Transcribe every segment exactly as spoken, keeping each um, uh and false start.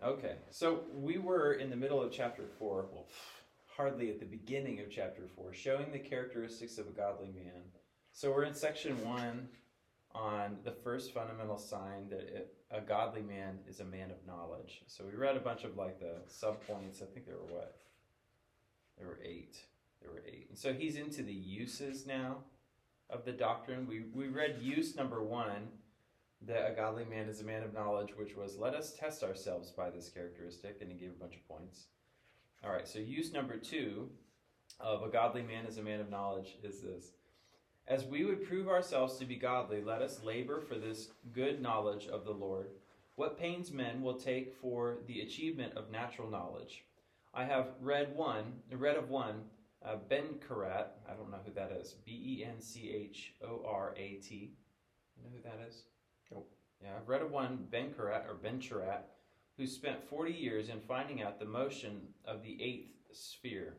Okay, so we were in the middle of chapter four, well, hardly at the beginning of chapter four, showing the characteristics of a godly man. So we're in section one on the first fundamental sign that it, a godly man is a man of knowledge. So we read a bunch of like the subpoints. I think there were what? There were eight. There were eight. And so he's into the uses now of the doctrine. We we read use number one, that a godly man is a man of knowledge, which was, let us test ourselves by this characteristic, and he gave a bunch of points. All right, so use number two of a godly man is a man of knowledge is this. As we would prove ourselves to be godly, let us labor for this good knowledge of the Lord. What pains men will take for the achievement of natural knowledge. I have read one, read of one, uh, Ben-Karat, I don't know who that is, B E N C H O R A T. You know who that is? Yeah, I've read of one, Ben-Karat, or Ben-Charat, who spent forty years in finding out the motion of the eighth sphere.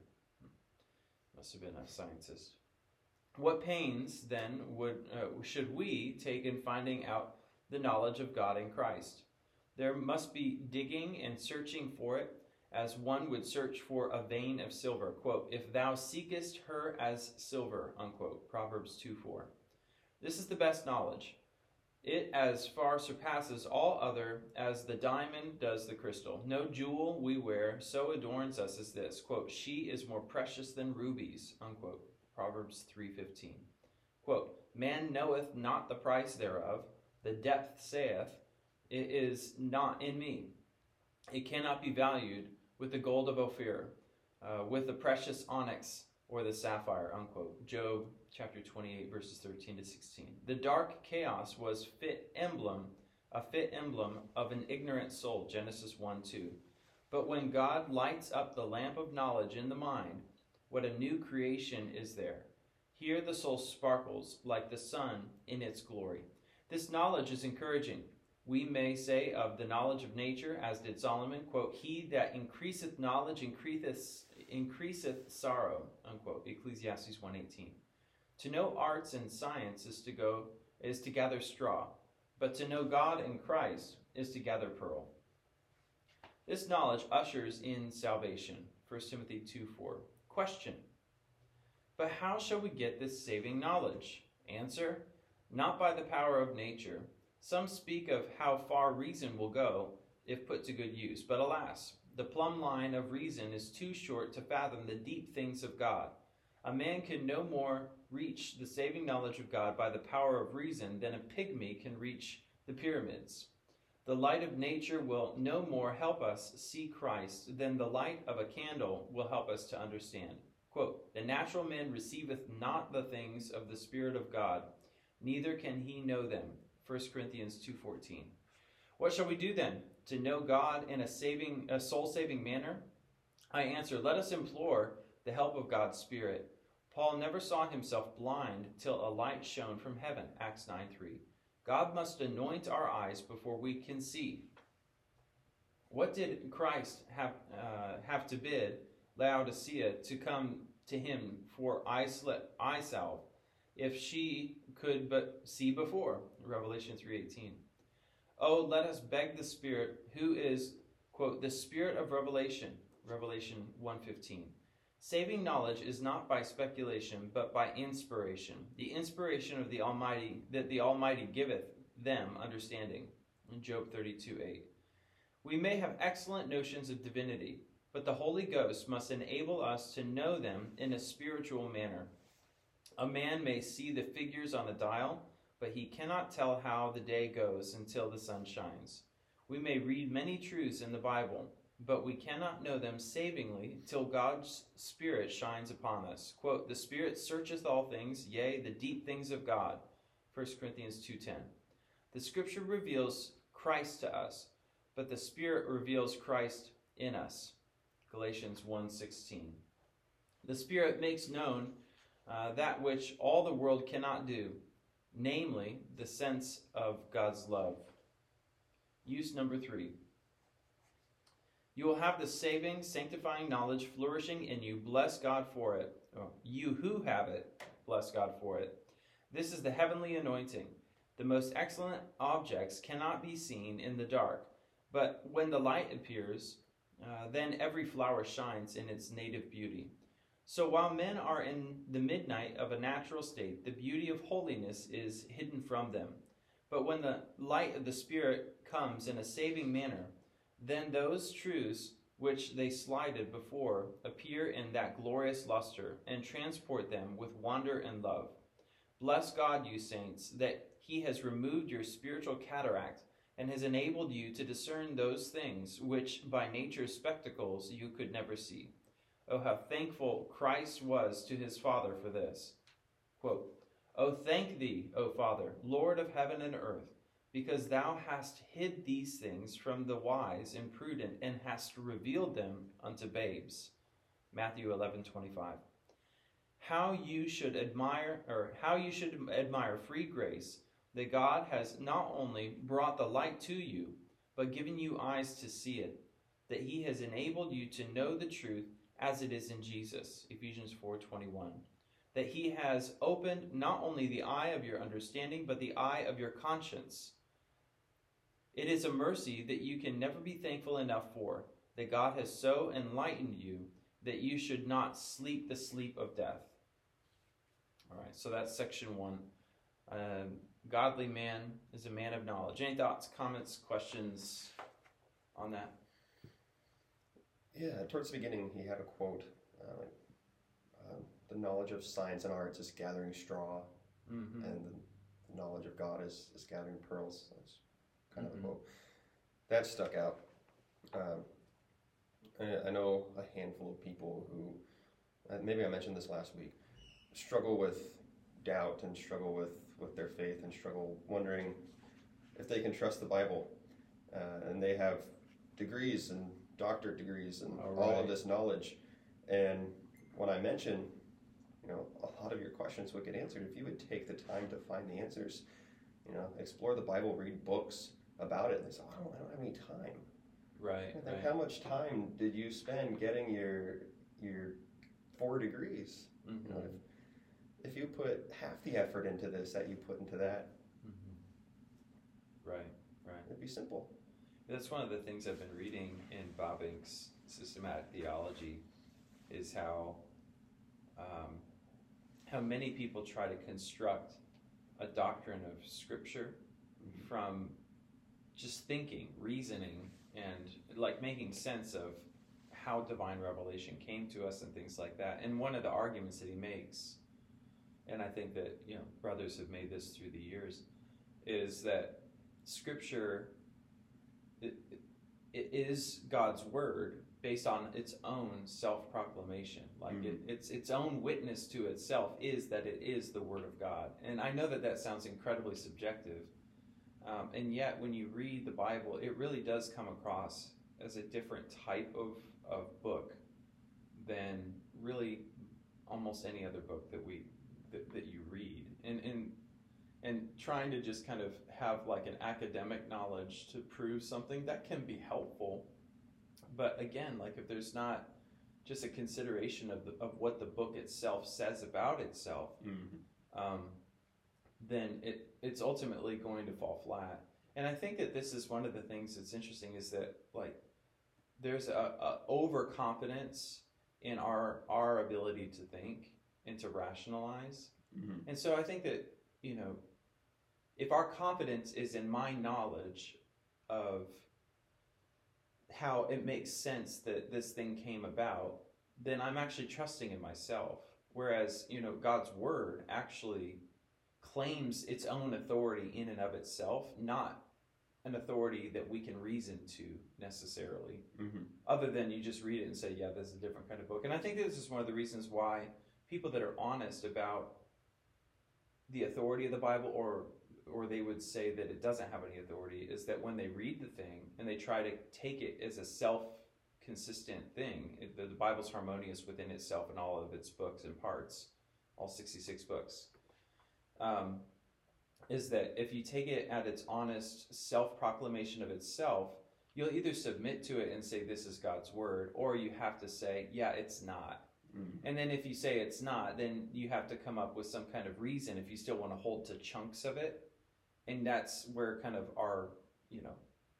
Must have been a scientist. What pains, then, would uh, should we take in finding out the knowledge of God in Christ? There must be digging and searching for it, as one would search for a vein of silver. Quote, if thou seekest her as silver, unquote, Proverbs two four. This is the best knowledge. It as far surpasses all other as the diamond does the crystal. No jewel we wear so adorns us as this. Quote, she is more precious than rubies, unquote. Proverbs three fifteen. Quote, man knoweth not the price thereof. The depth saith, it is not in me. It cannot be valued with the gold of Ophir, uh, with the precious onyx or the sapphire, unquote. Job chapter twenty-eight, verses thirteen to sixteen. The dark chaos was fit emblem, a fit emblem of an ignorant soul, Genesis one two. But when God lights up the lamp of knowledge in the mind, what a new creation is there. Here the soul sparkles like the sun in its glory. This knowledge is encouraging. We may say of the knowledge of nature, as did Solomon, quote, he that increaseth knowledge increaseth, increaseth sorrow, unquote, Ecclesiastes one eighteen. To know arts and science is to go is to gather straw, but to know God and Christ is to gather pearl. This knowledge ushers in salvation, First Timothy two four. Question: but how shall we get this saving knowledge? Answer: not by the power of nature. Some speak of how far reason will go if put to good use, but alas, the plumb line of reason is too short to fathom the deep things of God. A man can no more reach the saving knowledge of God by the power of reason than a pygmy can reach the pyramids. The light of nature will no more help us see Christ than the light of a candle will help us to understand. Quote, the natural man receiveth not the things of the Spirit of God, neither can he know them. First Corinthians two fourteen. What shall we do then to know God in a saving, a soul-saving manner? I answer, let us implore the help of God's Spirit. Paul never saw himself blind till a light shone from heaven, Acts nine three. God must anoint our eyes before we can see. What did Christ have, uh, have to bid Laodicea to come to him for eye, slip, eye salve, if she could but see before? Revelation three eighteen. Oh, let us beg the Spirit, who is, quote, the Spirit of revelation, Revelation one fifteen. Saving knowledge is not by speculation, but by inspiration. The inspiration of the Almighty, that the Almighty giveth them understanding. In Job thirty-two eight. We may have excellent notions of divinity, but the Holy Ghost must enable us to know them in a spiritual manner. A man may see the figures on a dial, but he cannot tell how the day goes until the sun shines. We may read many truths in the Bible, but we cannot know them savingly till God's Spirit shines upon us. Quote, the Spirit searcheth all things, yea, the deep things of God. First Corinthians two ten. The Scripture reveals Christ to us, but the Spirit reveals Christ in us. Galatians one sixteen. The Spirit makes known uh, that which all the world cannot do, namely the sense of God's love. Use number three. You will have the saving, sanctifying knowledge flourishing in you. Bless God for it. Oh, you who have it, bless God for it. This is the heavenly anointing. The most excellent objects cannot be seen in the dark, But when the light appears, uh, then every flower shines in its native beauty. So while men are in the midnight of a natural state, the beauty of holiness is hidden from them. But when the light of the Spirit comes in a saving manner, then those truths which they slighted before appear in that glorious luster and transport them with wonder and love. Bless God, you saints, that he has removed your spiritual cataract and has enabled you to discern those things which by nature's spectacles you could never see. Oh, how thankful Christ was to his Father for this. Quote, "Oh, thank thee, O Father, Lord of heaven and earth, because thou hast hid these things from the wise and prudent and hast revealed them unto babes." Matthew eleven twenty-five. How you should admire, or how you should admire free grace, that God has not only brought the light to you, but given you eyes to see it, that he has enabled you to know the truth as it is in Jesus, Ephesians four twenty-one, that he has opened not only the eye of your understanding, but the eye of your conscience. It is a mercy that you can never be thankful enough for, that God has so enlightened you that you should not sleep the sleep of death. All right, so that's section one. Um, godly man is a man of knowledge. Any thoughts, comments, questions on that? Yeah, towards the beginning he had a quote, uh, like, uh, the knowledge of science and arts is gathering straw, Mm-hmm. and the, the knowledge of God is, is gathering pearls. That's kind Mm-hmm. of a quote. That stuck out. Um, I, I know a handful of people who, uh, maybe I mentioned this last week, struggle with doubt and struggle with, with their faith and struggle wondering if they can trust the Bible. Uh, and they have degrees and doctorate degrees and all, all right. of this knowledge. And when I mention, you know, a lot of your questions would get answered if you would take the time to find the answers, you know, explore the Bible, read books about it. And they say, oh, I don't, I don't have any time. Right, Then right. how much time did you spend getting your your four degrees? Mm-hmm. You know, if, if you put half the effort into this that you put into that, Mm-hmm. Right, right. it'd be simple. That's one of the things I've been reading in Bob Inks' Systematic Theology, is how um, how many people try to construct a doctrine of Scripture Mm-hmm. from just thinking, reasoning, and like making sense of how divine revelation came to us and things like that. And one of the arguments that he makes, and I think that, you know, brothers have made this through the years, is that Scripture, it, it is God's word based on its own self-proclamation. Like Mm-hmm. it, it's its own witness to itself is that it is the word of God. And I know that that sounds incredibly subjective, um, and yet when you read the Bible, it really does come across as a different type of, of book than really almost any other book that we that, that you read. And and and trying to just kind of have like an academic knowledge to prove something, that can be helpful. But again, like if there's not just a consideration of the, of what the book itself says about itself, Mm-hmm. um, then it it's ultimately going to fall flat. And I think that this is one of the things that's interesting, is that like there's a, a overconfidence in our our ability to think and to rationalize. Mm-hmm. And so I think that, you know, if our confidence is in my knowledge of how it makes sense that this thing came about, then I'm actually trusting in myself. Whereas, you know, God's word actually claims its own authority in and of itself, not an authority that we can reason to necessarily, Mm-hmm. other than you just read it and say, yeah, this is a different kind of book. And I think this is one of the reasons why people that are honest about the authority of the Bible, or or they would say that it doesn't have any authority, is that when they read the thing and they try to take it as a self-consistent thing, it, the, the Bible's harmonious within itself and all of its books and parts, all sixty-six books, um, is that if you take it at its honest self-proclamation of itself, you'll either submit to it and say this is God's word, or you have to say, yeah, it's not. Mm-hmm. And then if you say it's not, then you have to come up with some kind of reason if you still want to hold to chunks of it. And that's where kind of our, you know,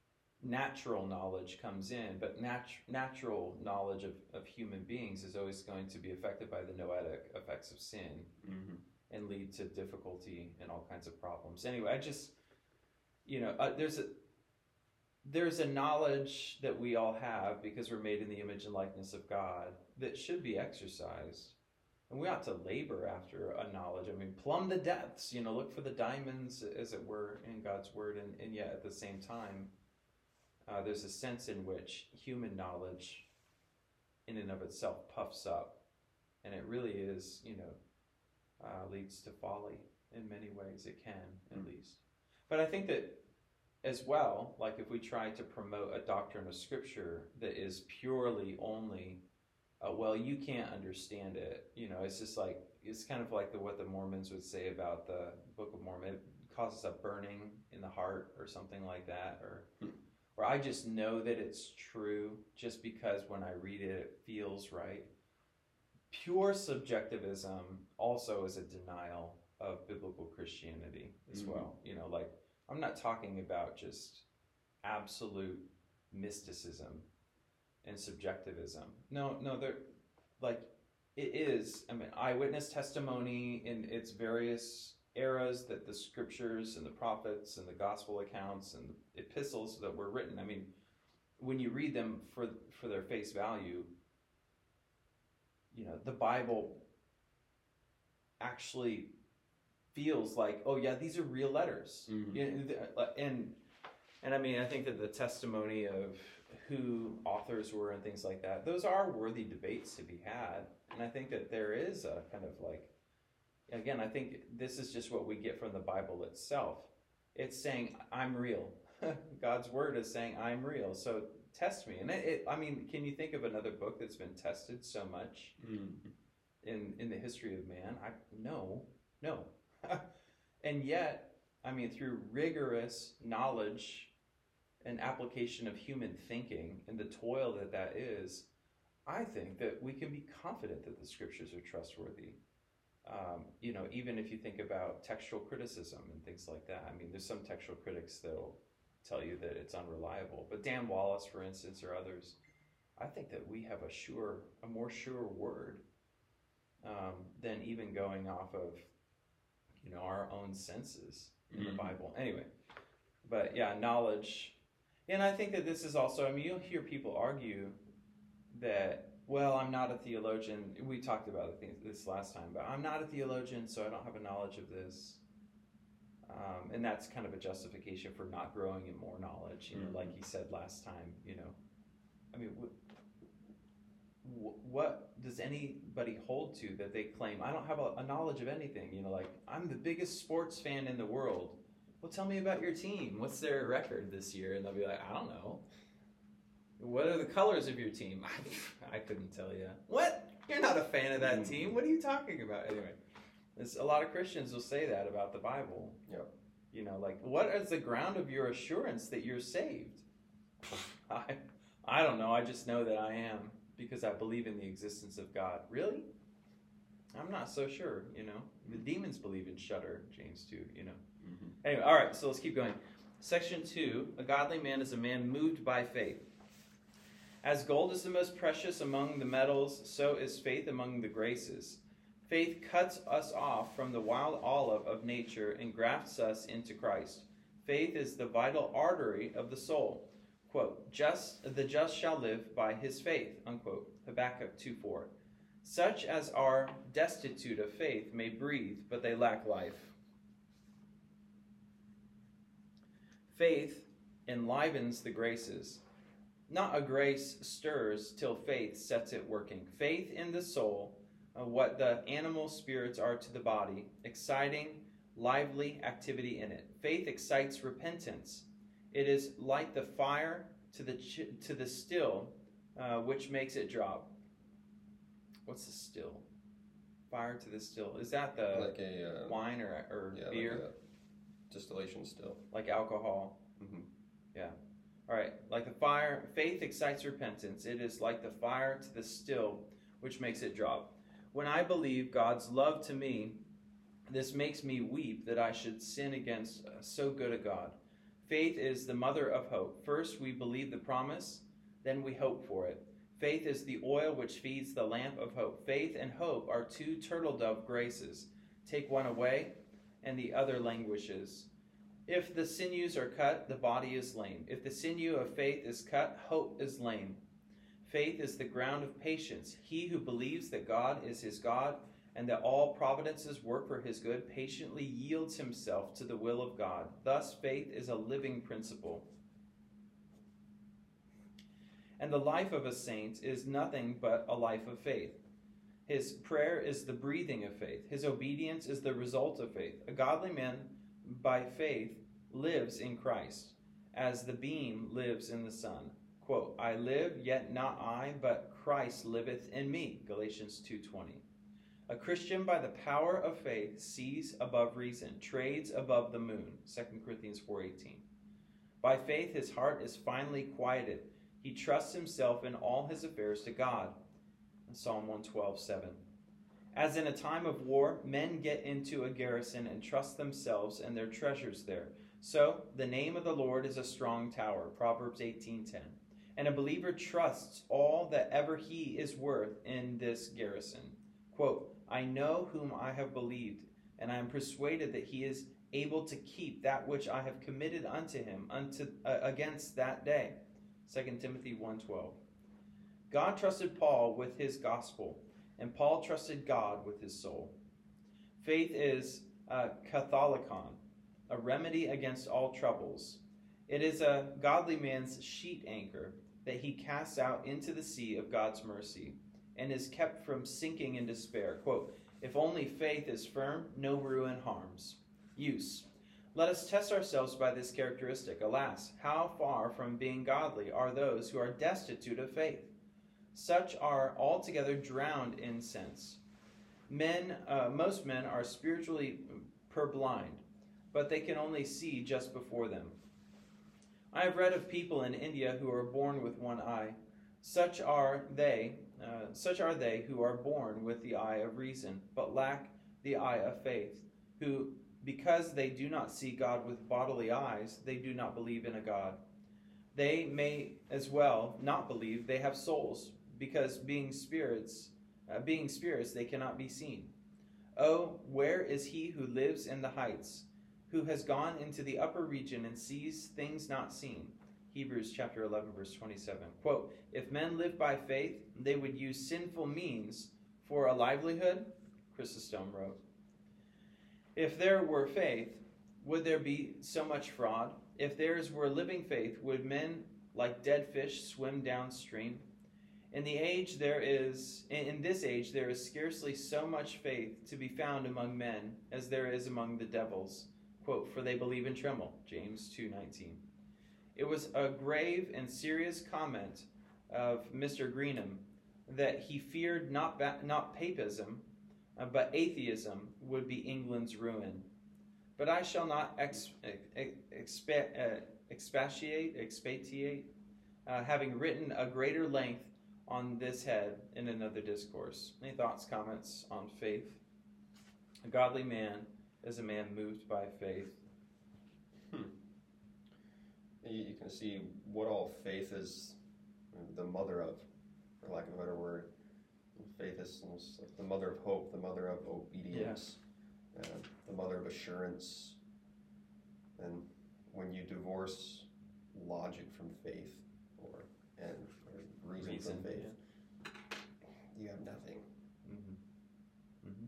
natural knowledge comes in, but nat- natural knowledge of, of human beings is always going to be affected by the noetic effects of sin Mm-hmm. and lead to difficulty and all kinds of problems. Anyway, I just, you know, uh, there's a there's a knowledge that we all have because we're made in the image and likeness of God that should be exercised. And we ought to labor after a knowledge. I mean, plumb the depths, you know, look for the diamonds, as it were, in God's word. And, and yet, at the same time, uh, there's a sense in which human knowledge, in and of itself, puffs up. And it really is, you know, uh, leads to folly in many ways. It can, at mm. least. But I think that, as well, like if we try to promote a doctrine of Scripture that is purely only Uh, well, you can't understand it. You know, it's just like, it's kind of like the, what the Mormons would say about the Book of Mormon. It causes a burning in the heart or something like that. Or, hmm. or I just know that it's true just because when I read it, it feels right. Pure subjectivism also is a denial of biblical Christianity as mm-hmm. well. You know, like, I'm not talking about just absolute mysticism and subjectivism. No, no, they're like, it is, I mean, eyewitness testimony in its various eras that the scriptures and the prophets and the gospel accounts and the epistles that were written. I mean, when you read them for for their face value, you know, the Bible actually feels like, oh yeah, these are real letters. Mm-hmm. You know, and and I mean, I think that the testimony of who authors were and things like that, those are worthy debates to be had. And I think that there is a kind of like, again, I think this is just what we get from the Bible itself. It's saying, I'm real. God's word is saying, I'm real. So test me. And it, it I mean, can you think of another book that's been tested so much mm-hmm. in, in the history of man? I No, no. And yet, I mean, through rigorous knowledge and application of human thinking and the toil that that is, I think that we can be confident that the scriptures are trustworthy. Um, you know, even if you think about textual criticism and things like that. I mean, there's some textual critics that'll tell you that it's unreliable. But Dan Wallace, for instance, or others, I think that we have a sure, a more sure word um, than even going off of, you know, our own senses in mm-hmm. the Bible. Anyway, but yeah, knowledge. And I think that this is also, I mean, you'll hear people argue that, well, I'm not a theologian. We talked about this last time, but I'm not a theologian, so I don't have a knowledge of this. Um, and that's kind of a justification for not growing in more knowledge, you know, mm-hmm. like he said last time, you know. I mean, wh- what does anybody hold to that they claim, I don't have a, a knowledge of anything, you know, like, I'm the biggest sports fan in the world. Well, tell me about your team. What's their record this year? And they'll be like, I don't know. What are the colors of your team? I, I couldn't tell you. What? You're not a fan of that team. What are you talking about? Anyway, there's a lot of Christians will say that about the Bible. Yep. You know, like, what is the ground of your assurance that you're saved? I, I don't know. I just know that I am because I believe in the existence of God. Really? I'm not so sure, you know. The demons believe in shudder, James two, you know. Mm-hmm. Anyway, all right, so let's keep going. Section two, a godly man is a man moved by faith. As gold is the most precious among the metals, so is faith among the graces. Faith cuts us off from the wild olive of nature and grafts us into Christ. Faith is the vital artery of the soul. Quote, just the just shall live by his faith, unquote. Habakkuk two four. Such as are destitute of faith may breathe, but they lack life. Faith enlivens the graces. Not a grace stirs till faith sets it working. Faith in the soul, uh, what the animal spirits are to the body, exciting, lively activity in it. Faith excites repentance. It is like the fire to the ch- to the still, uh, which makes it drop. What's the still? Fire to the still. Is that the like a uh, wine or or yeah, beer? Like a distillation still. Like alcohol. Mm-hmm. Yeah. All right. Like the fire, faith excites repentance. It is like the fire to the still, which makes it drop. When I believe God's love to me, this makes me weep that I should sin against uh, so good a God. Faith is the mother of hope. First, we believe the promise, then we hope for it. Faith is the oil which feeds the lamp of hope. Faith and hope are two turtle dove graces. Take one away, and the other languishes. If the sinews are cut, the body is lame. If the sinew of faith is cut, hope is lame. Faith is the ground of patience. He who believes that God is his God and that all providences work for his good patiently yields himself to the will of God. Thus, faith is a living principle. And the life of a saint is nothing but a life of faith. His prayer is the breathing of faith. His obedience is the result of faith. A godly man, by faith, lives in Christ, as the beam lives in the sun. Quote, I live, yet not I, but Christ liveth in me. Galatians two twenty. A Christian by the power of faith sees above reason, trades above the moon. Second Corinthians four eighteen. By faith his heart is finally quieted. He trusts himself in all his affairs to God. Psalm one twelve seven. As in a time of war, men get into a garrison and trust themselves and their treasures there. So the name of the Lord is a strong tower. Proverbs eighteen ten. And a believer trusts all that ever he is worth in this garrison. Quote, I know whom I have believed, and I am persuaded that he is able to keep that which I have committed unto him unto uh, against that day. Second Timothy one twelve. God trusted Paul with his gospel, and Paul trusted God with his soul. Faith is a katholikon, a remedy against all troubles. It is a godly man's sheet anchor that he casts out into the sea of God's mercy and is kept from sinking in despair. Quote, if only faith is firm, no ruin harms. Use. Let us test ourselves by this characteristic. Alas, how far from being godly are those who are destitute of faith? Such are altogether drowned in sense. Men, uh, most men are spiritually purblind, but they can only see just before them. I have read of people in India who are born with one eye. Such are they, uh, such are they who are born with the eye of reason, but lack the eye of faith, who, because they do not see God with bodily eyes, they do not believe in a God. They may as well not believe they have souls, because being spirits, uh, being spirits, they cannot be seen. Oh, where is he who lives in the heights, who has gone into the upper region and sees things not seen? Hebrews chapter eleven, verse twenty-seven. Quote, if men live by faith, they would use sinful means for a livelihood, Chrysostom wrote. If there were faith, would there be so much fraud? If theirs were living faith, would men like dead fish swim downstream? In the age there is, in this age there is scarcely so much faith to be found among men as there is among the devils. Quote, for they believe and tremble, James two nineteen. It was a grave and serious comment of Mister Greenham that he feared not ba- not papism, uh, but atheism would be England's ruin. But I shall not ex- ex- expa- uh, expatiate, expatiate uh, having written a greater length on this head in another discourse. Any thoughts, comments on faith? A godly man is a man moved by faith. Hmm. You, you can see what all faith is the mother of, for lack of a better word. Faith is the mother of hope, the mother of obedience, yeah. uh, the mother of assurance. And when you divorce logic from faith, or and or reason, reason from faith, yeah. you have nothing. Mm-hmm. Mm-hmm.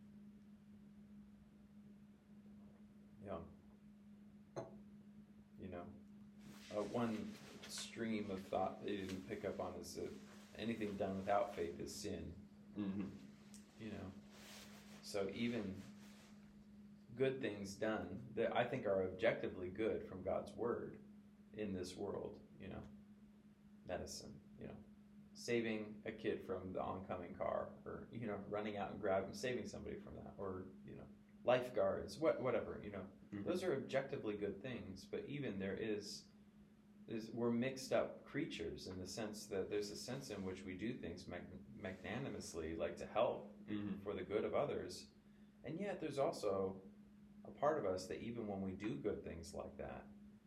Yeah. You know, uh, one stream of thought that you didn't pick up on is that anything done without faith is sin. Mm-hmm. You know, so even good things done that I think are objectively good from God's word in this world, you know, medicine, you know, saving a kid from the oncoming car, or, you know, running out and grabbing, saving somebody from that, or, you know, lifeguards, what, whatever, you know, mm-hmm. those are objectively good things, but even there is, is, we're mixed up creatures in the sense that there's a sense in which we do things mag- magnanimously, like to help mm-hmm. for the good of others, and yet there's also a part of us that even when we do good things like that,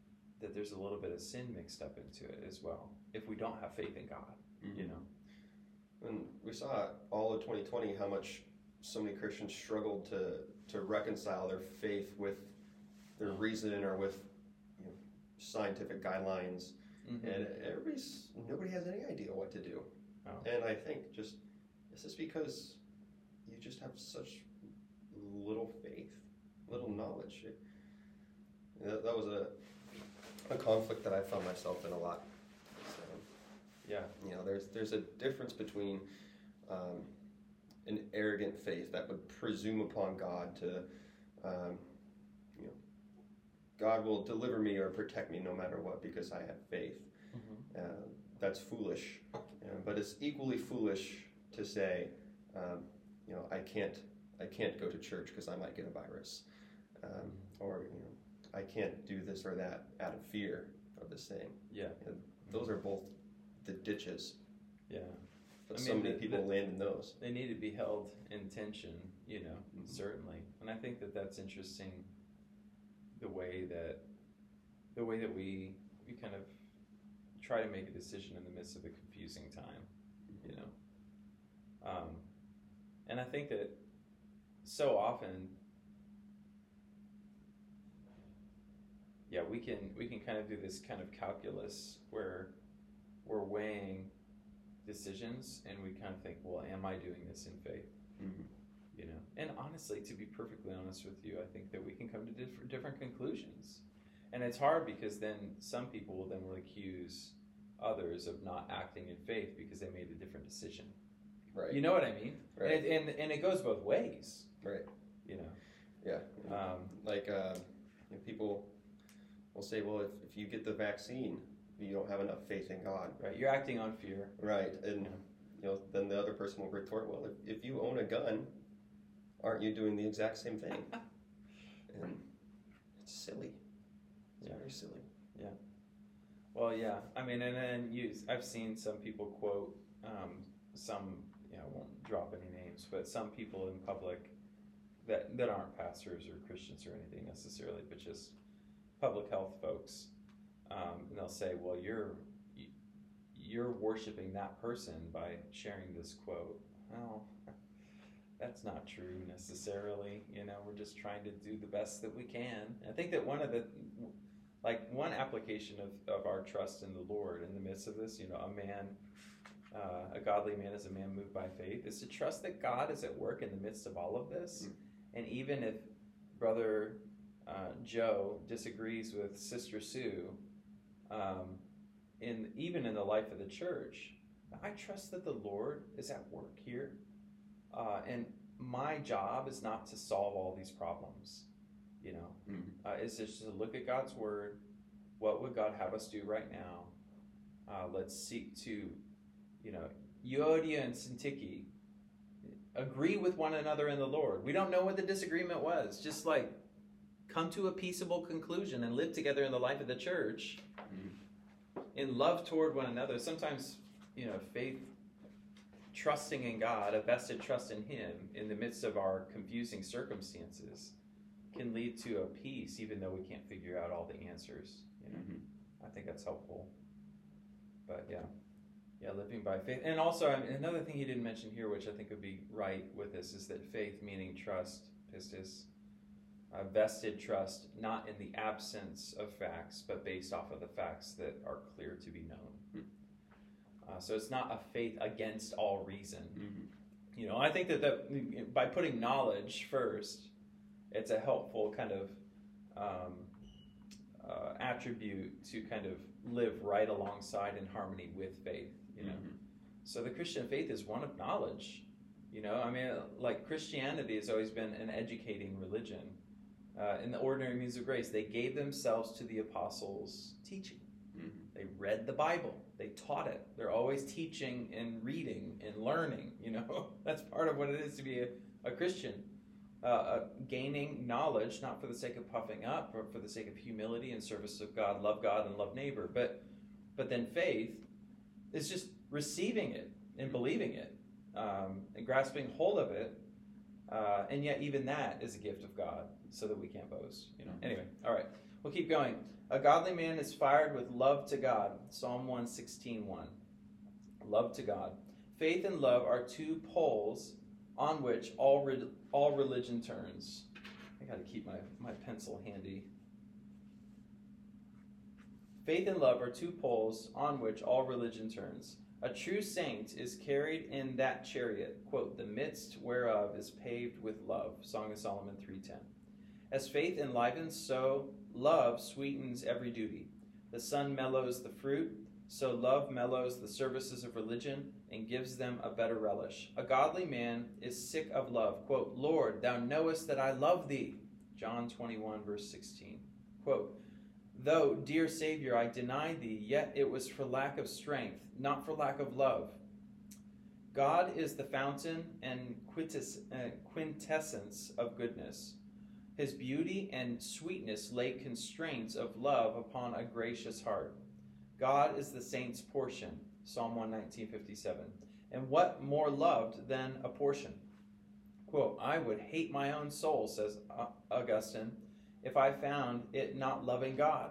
that there's a little bit of sin mixed up into it as well if we don't have faith in God, mm-hmm. you know. And we saw all of twenty twenty how much so many Christians struggled to to reconcile their faith with their reason or with, you know, scientific guidelines, mm-hmm. and everybody's nobody has any idea what to do. Oh. And I think just this is because you just have such little faith, little knowledge. It, that, that was a a conflict that I found myself in a lot. So, yeah, you know, there's there's a difference between um, an arrogant faith that would presume upon God to, um, you know, God will deliver me or protect me no matter what because I have faith. Mm-hmm. Uh, that's foolish, uh, but it's equally foolish to say, um, you know, I can't I can't go to church because I might get a virus, um, or you know, I can't do this or that out of fear of this thing. Yeah, and those are both the ditches. Yeah. But I mean, so many the, people the, land in those. They need to be held in tension, you know, mm-hmm. certainly. And I think that that's interesting, the way that the way that we we kind of try to make a decision in the midst of a confusing time, you know. Um, and I think that so often, yeah, we can we can kind of do this kind of calculus where we're weighing decisions and we kind of think, well, am I doing this in faith? Mm-hmm. You know, and honestly, to be perfectly honest with you, I think that we can come to different different conclusions, and it's hard because then some people will then will accuse others of not acting in faith because they made a different decision. Right. You know what I mean? Right. And and, and it goes both ways. Right. You know. Yeah. Um, like uh, you know, people will say, well, if, if you get the vaccine, you don't have enough faith in God. Right. You're acting on fear. Right. And you know, then the other person will retort, well, if, if you own a gun, aren't you doing the exact same thing? And it's silly. It's yeah. very silly. Yeah. Well, yeah. I mean, and then you, I've seen some people quote um, some, you know, I won't drop any names, but some people in public that that aren't pastors or Christians or anything necessarily, but just public health folks. Um, and they'll say, well, you're you're worshiping that person by sharing this quote. Well, that's not true necessarily. You know, we're just trying to do the best that we can. I think that one of the, like one application of, of our trust in the Lord in the midst of this, you know, a man, uh, a godly man is a man moved by faith, is to trust that God is at work in the midst of all of this. Mm-hmm. And even if Brother uh, Joe disagrees with Sister Sue, um, in even in the life of the church, I trust that the Lord is at work here. Uh, and my job is not to solve all these problems, you know. Mm-hmm. Uh, it's just to look at God's word. What would God have us do right now? Uh, let's seek to, you know, Euodia and Syntyche agree with one another in the Lord. We don't know what the disagreement was. Just like come to a peaceable conclusion and live together in the life of the church, mm-hmm. in love toward one another. Sometimes, you know, faith, trusting in God, a vested trust in Him in the midst of our confusing circumstances can lead to a peace even though we can't figure out all the answers. You know, mm-hmm. I think that's helpful. But yeah, yeah, living by faith. And also, I mean, another thing he didn't mention here, which I think would be right with this, is that faith, meaning trust, pistis, uh, vested trust, not in the absence of facts, but based off of the facts that are clear to be known. Mm-hmm. Uh, so it's not a faith against all reason. Mm-hmm. You know, I think that the, by putting knowledge first, it's a helpful kind of um, uh, attribute to kind of live right alongside in harmony with faith, you know. Mm-hmm. So the Christian faith is one of knowledge, you know. I mean, like Christianity has always been an educating religion. Uh, in the ordinary means of grace, they gave themselves to the apostles' teaching. Mm-hmm. They read the Bible. They taught it. They're always teaching and reading and learning, you know. That's part of what it is to be a, a Christian. Uh, uh, gaining knowledge, not for the sake of puffing up, but for the sake of humility and service of God, love God and love neighbor. But but then faith is just receiving it and believing it, um, and grasping hold of it. Uh, and yet even that is a gift of God, so that we can't boast. You know. Anyway, all right. We'll keep going. A godly man is fired with love to God. Psalm one sixteen one. Love to God. Faith and love are two poles on which all re- all religion turns. I got to keep my, my pencil handy. Faith and love are two poles on which all religion turns. A true saint is carried in that chariot, quote, the midst whereof is paved with love. Song of Solomon three ten. As faith enlivens, so love sweetens every duty. The sun mellows the fruit, so love mellows the services of religion and gives them a better relish. A godly man is sick of love. Quote, Lord, thou knowest that I love thee. John twenty-one, verse sixteen. Quote, though, dear Savior, I denied thee, yet it was for lack of strength, not for lack of love. God is the fountain and quintessence of goodness. His beauty and sweetness lay constraints of love upon a gracious heart. God is the saint's portion, Psalm one nineteen fifty-seven. And what more loved than a portion? Quote, I would hate my own soul, says Augustine, if I found it not loving God.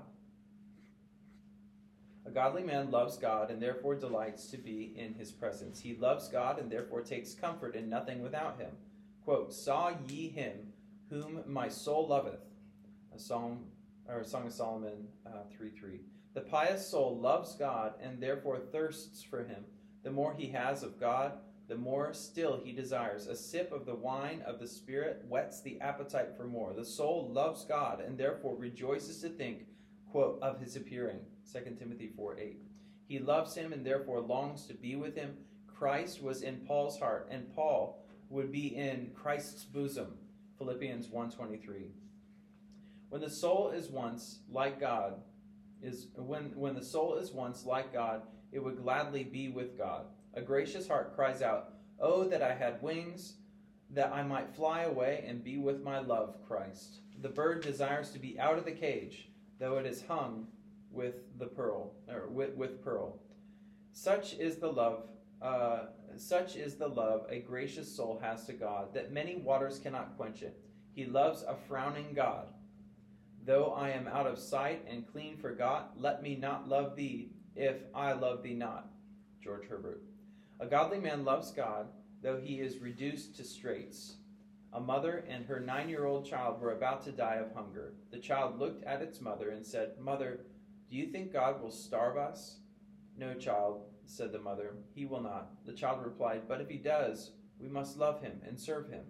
A godly man loves God and therefore delights to be in his presence. He loves God and therefore takes comfort in nothing without him. Quote, saw ye him whom my soul loveth. A Psalm, or a Song of Solomon uh, three three. The pious soul loves God and therefore thirsts for him. The more he has of God, the more still he desires. A sip of the wine of the Spirit whets the appetite for more. The soul loves God and therefore rejoices to think, quote, of his appearing. Second Timothy four eight. He loves him and therefore longs to be with him. Christ was in Paul's heart, and Paul would be in Christ's bosom. Philippians one twenty-three. When the soul is once like God, is when when the soul is once like God, it would gladly be with God. A gracious heart cries out, oh, that I had wings, that I might fly away and be with my love, Christ. The bird desires to be out of the cage, though it is hung with the pearl, or with, with pearl. Such is the love, uh, such is the love a gracious soul has to God, that many waters cannot quench it. He loves a frowning God. Though I am out of sight and clean forgot, let me not love thee, if I love thee not. George Herbert. A godly man loves God, though he is reduced to straits. A mother and her nine-year-old child were about to die of hunger. The child looked at its mother and said, Mother, do you think God will starve us? No, child, said the mother, he will not. The child replied, but if he does, we must love him and serve him.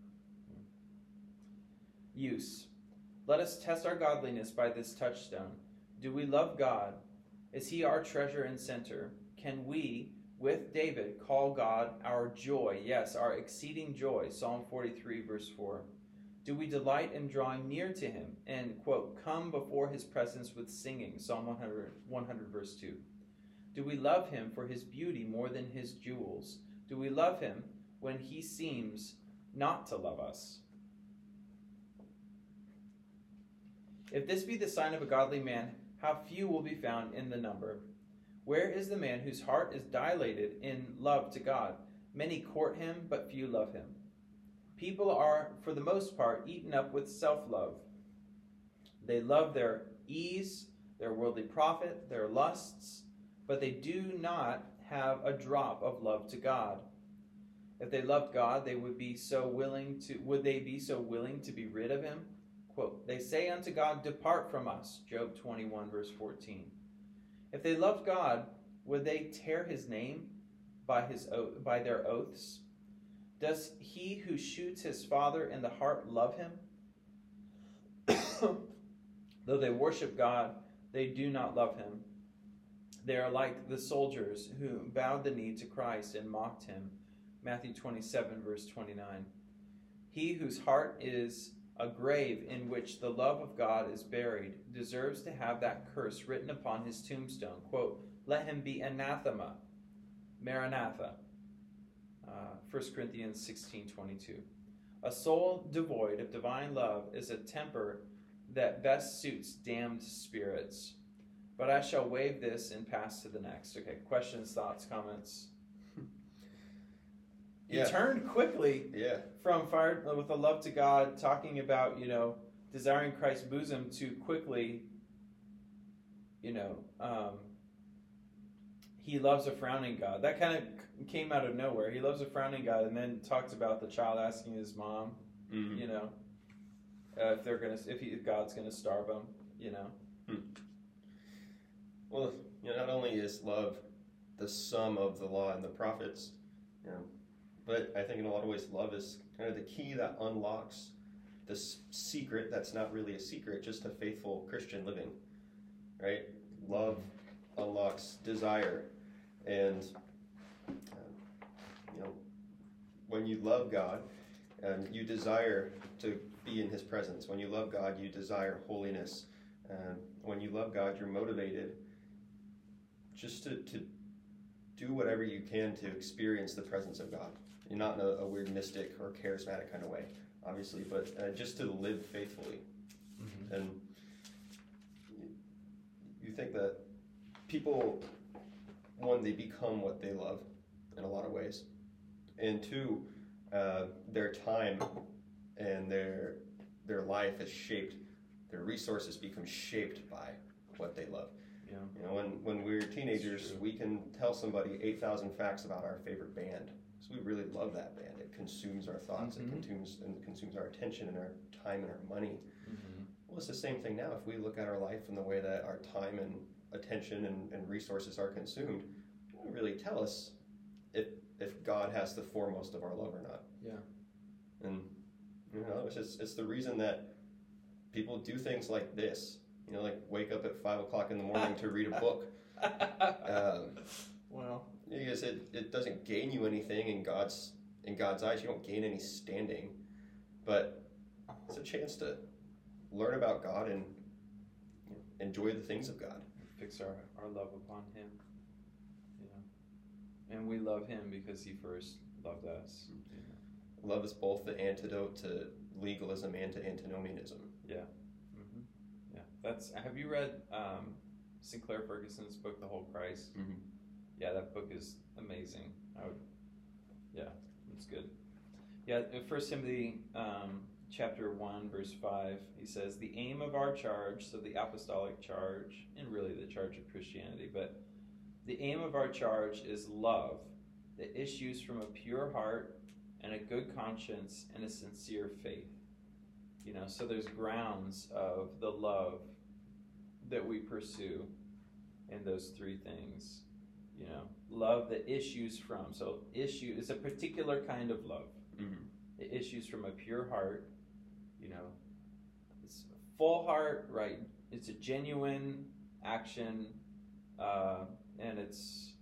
Use. Let us test our godliness by this touchstone. Do we love God? Is he our treasure and center? Can we, with David, call God our joy? Yes, our exceeding joy. Psalm forty-three, verse four. Do we delight in drawing near to him and, quote, come before his presence with singing? Psalm one hundred, one hundred, verse two. Do we love him for his beauty more than his jewels? Do we love him when he seems not to love us? If this be the sign of a godly man, how few will be found in the number? Where is the man whose heart is dilated in love to God? Many court him, but few love him. People are, for the most part, eaten up with self-love. They love their ease, their worldly profit, their lusts, but they do not have a drop of love to God. If they loved God, they would be so willing to, would they be so willing to be rid of him? Quote, they say unto God, depart from us, Job twenty-one, verse fourteen. If they loved God, would they tear his name by his oath, by their oaths? Does he who shoots his father in the heart love him? Though they worship God, they do not love him. They are like the soldiers who bowed the knee to Christ and mocked him. Matthew twenty-seven, verse twenty-nine. He whose heart is a grave in which the love of God is buried deserves to have that curse written upon his tombstone. Quote, let him be anathema, Maranatha. Uh, First Corinthians sixteen twenty-two. A soul devoid of divine love is a temper that best suits damned spirits. But I shall waive this and pass to the next. Okay, questions, thoughts, comments? You Yeah. turned quickly Yeah. from Fired with a Love to God, talking about, you know, desiring Christ's bosom too quickly, you know, um, he loves a frowning God. That kind of came out of nowhere. He loves a frowning God, and then talks about the child asking his mom, mm-hmm. you know, uh, if they're gonna, if, he, if God's gonna starve them, you know. Hmm. Well, you know, not only is love the sum of the law and the prophets, you know, but I think in a lot of ways, love is kind of the key that unlocks this secret that's not really a secret, just a faithful Christian living, right? Love unlocks desire, and uh, you know, when you love God, um, you desire to be in His presence. When you love God, you desire holiness. Uh, when you love God, you're motivated just to, to do whatever you can to experience the presence of God. You're not in a, a weird mystic or charismatic kind of way, obviously, but uh, just to live faithfully. Mm-hmm. And you, you think that people, one, they become what they love in a lot of ways, and two, uh, their time and their their life is shaped, their resources become shaped by what they love. Yeah. You know, when when we're teenagers, we can tell somebody eight thousand facts about our favorite band. So we really love that band. It consumes our thoughts, mm-hmm. it consumes and consumes our attention and our time and our money. Mm-hmm. Well, it's the same thing now. If we look at our life and the way that our time and attention and, and resources are consumed, it doesn't really tell us if if God has the foremost of our love or not. Yeah. And you know, it's just it's the reason that people do things like this. You know, like wake up at five o'clock in the morning to read a book. Um, well, because it, it doesn't gain you anything in God's in God's eyes. You don't gain any standing, but it's a chance to learn about God and you know, enjoy the things of God. Fix our, our love upon Him. You know, and we love Him because He first loved us. You know. Love is both the antidote to legalism and to antinomianism. Yeah. That's. Have you read um, Sinclair Ferguson's book, The Whole Christ? Mm-hmm. Yeah, that book is amazing. I would. Yeah, it's good. Yeah, First Timothy um, chapter one, verse five. He says, "The aim of our charge, so the apostolic charge, and really the charge of Christianity, but the aim of our charge is love that issues from a pure heart and a good conscience and a sincere faith." You know, so there's grounds of the love that we pursue in those three things. You know, love that issues from. So issue is a particular kind of love. Mm-hmm. It issues from a pure heart. You know, it's a full heart, right? It's a genuine action, uh, and it's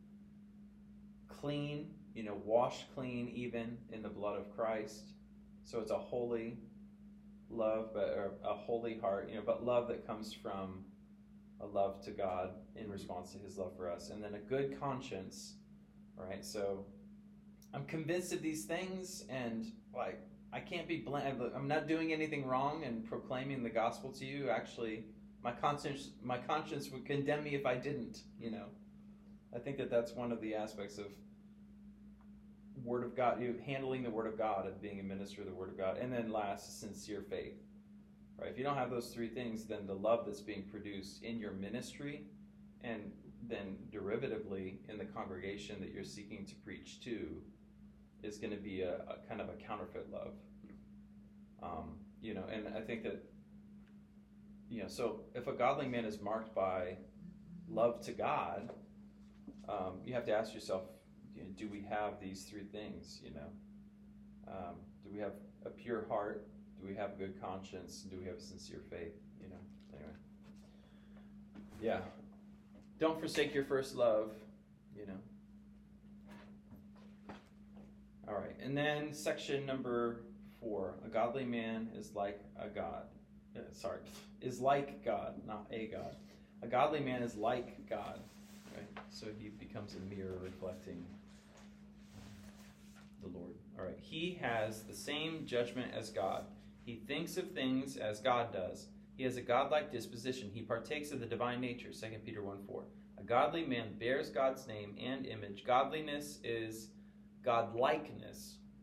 clean. You know, washed clean even in the blood of Christ. So it's a holy love, but or a holy heart, you know, but love that comes from a love to God in response to His love for us, and then a good conscience, right? So I'm convinced of these things, and like I can't be bland. I'm not doing anything wrong and proclaiming the gospel to you. Actually, my conscience, my conscience would condemn me if I didn't. You know, I think that that's one of the aspects of Word of God, you handling the Word of God, of being a minister of the Word of God, and then last, sincere faith. Right? If you don't have those three things, then the love that's being produced in your ministry, and then derivatively in the congregation that you're seeking to preach to, is going to be a, a kind of a counterfeit love. Um, you know, and I think that, you know, so if a godly man is marked by love to God, um, you have to ask yourself, you know, do we have these three things, you know? Um, do we have a pure heart? Do we have a good conscience? Do we have a sincere faith, you know? Anyway. Yeah. Don't forsake your first love, you know? All right. And then section number four. A godly man is like a God. Uh, sorry. Is like God, not a God. A godly man is like God. Right? So he becomes a mirror reflecting the Lord. All right. He has the same judgment as God. He thinks of things as God does. He has a godlike disposition. He partakes of the divine nature, Second Peter one four. A godly man bears God's name and image. Godliness is godlikeness.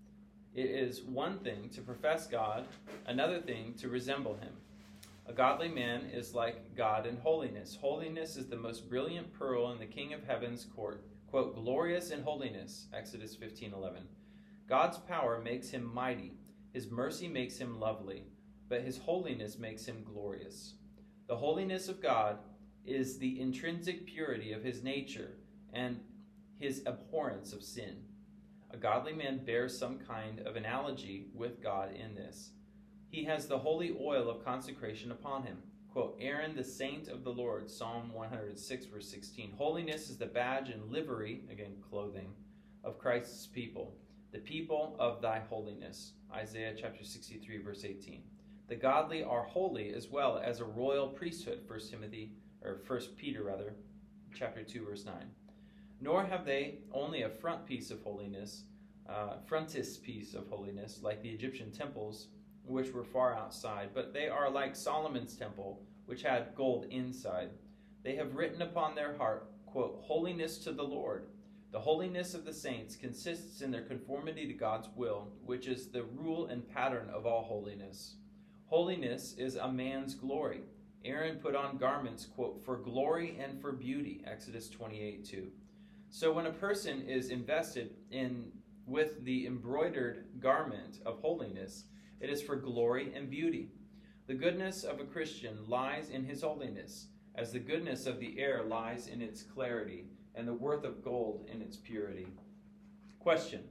It is one thing to profess God, another thing to resemble him. A godly man is like God in holiness. Holiness is the most brilliant pearl in the King of Heaven's court. Quote, glorious in holiness, Exodus fifteen eleven. God's power makes him mighty. His mercy makes him lovely, but his holiness makes him glorious. The holiness of God is the intrinsic purity of his nature and his abhorrence of sin. A godly man bears some kind of analogy with God in this. He has the holy oil of consecration upon him. Quote, Aaron, the saint of the Lord, Psalm one hundred six, verse sixteen. Holiness is the badge and livery, again, clothing, of Christ's people, the people of thy holiness. Isaiah chapter sixty-three, verse eighteen. The godly are holy as well as a royal priesthood, First Timothy, or First Peter rather, chapter two, verse nine. Nor have they only a front piece of holiness, uh, frontispiece of holiness, like the Egyptian temples, which were far outside, but they are like Solomon's temple, which had gold inside. They have written upon their heart, quote, holiness to the Lord. The holiness of the saints consists in their conformity to God's will, which is the rule and pattern of all holiness. Holiness is a man's glory. Aaron put on garments, quote, for glory and for beauty, Exodus twenty-eight two. So when a person is invested in with the embroidered garment of holiness, it is for glory and beauty. The goodness of a Christian lies in his holiness, as the goodness of the air lies in its clarity, and the worth of gold in its purity. Question.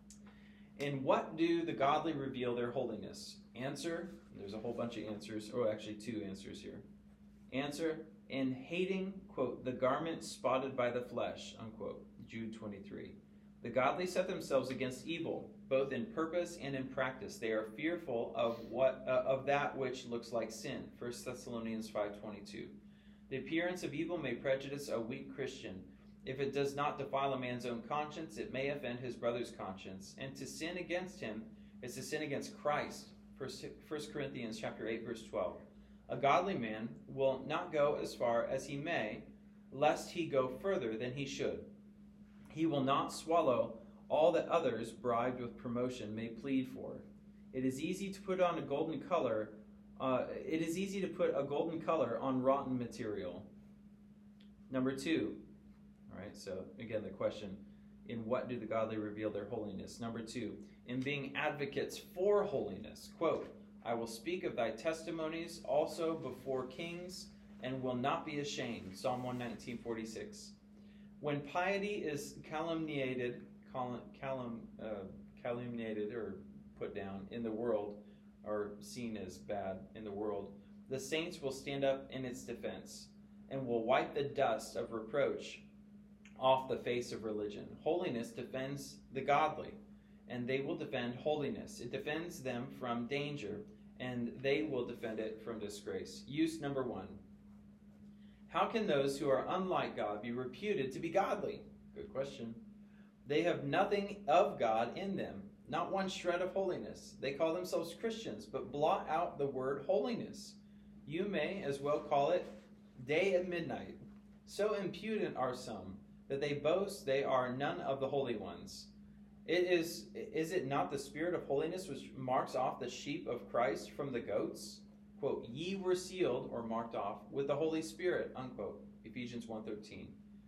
In what do the godly reveal their holiness? Answer. There's a whole bunch of answers. Oh, actually two answers here. Answer. In hating, quote, the garment spotted by the flesh, unquote, Jude twenty-three. The godly set themselves against evil, both in purpose and in practice. They are fearful of what uh, of that which looks like sin, First Thessalonians five twenty-two. The appearance of evil may prejudice a weak Christian. If it does not defile a man's own conscience, it may offend his brother's conscience. And to sin against him is to sin against Christ, First Corinthians chapter eight, verse twelve. A godly man will not go as far as he may, lest he go further than he should. He will not swallow all that others, bribed with promotion, may plead for. It is easy to put on a golden color. Uh, it is easy to put a golden color on rotten material. Number two. All right. So again, the question: in what do the godly reveal their holiness? Number two, in being advocates for holiness. Quote: I will speak of thy testimonies also before kings, and will not be ashamed. Psalm one nineteen, forty-six. When piety is calumniated, calum, uh, calumniated or put down in the world, or seen as bad in the world, the saints will stand up in its defense and will wipe the dust of reproach off the face of religion. Holiness defends the godly, and they will defend holiness. It defends them from danger, and they will defend it from disgrace. Use number one. How can those who are unlike God be reputed to be godly? Good question. They have nothing of God in them, not one shred of holiness. They call themselves Christians, but blot out the word holiness. You may as well call it day at midnight. So impudent are some, that they boast they are none of the holy ones. It is, is it not the spirit of holiness which marks off the sheep of Christ from the goats? Quote, ye were sealed, or marked off, with the Holy Spirit, unquote, Ephesians one thirteen.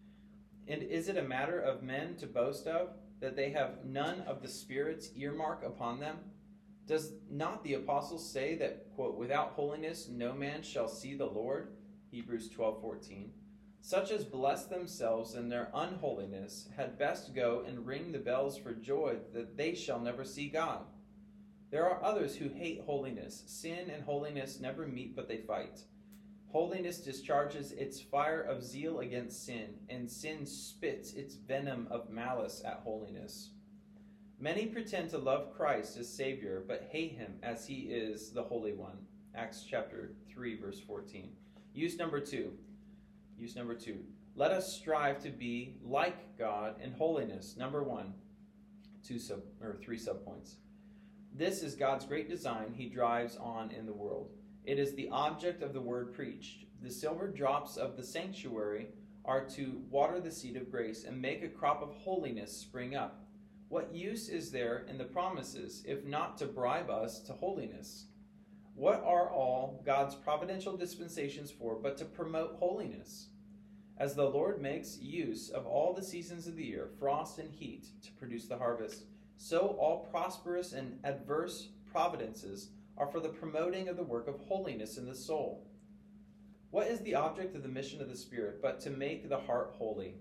And is it a matter of men to boast of, that they have none of the Spirit's earmark upon them? Does not the apostle say that, quote, without holiness no man shall see the Lord? Hebrews twelve fourteen. Such as bless themselves in their unholiness had best go and ring the bells for joy that they shall never see God. There are others who hate holiness. Sin and holiness never meet, but they fight. Holiness discharges its fire of zeal against sin, and sin spits its venom of malice at holiness. Many pretend to love Christ as Savior, but hate him as he is the Holy One. Acts chapter three, verse fourteen. Use number two. Use number two. Let us strive to be like God in holiness. Number one. Two sub or three subpoints. This is God's great design he drives on in the world. It is the object of the word preached. The silver drops of the sanctuary are to water the seed of grace and make a crop of holiness spring up. What use is there in the promises, if not to bribe us to holiness? What are all God's providential dispensations for but to promote holiness? As the Lord makes use of all the seasons of the year, frost and heat, to produce the harvest, so all prosperous and adverse providences are for the promoting of the work of holiness in the soul. What is the object of the mission of the Spirit but to make the heart holy?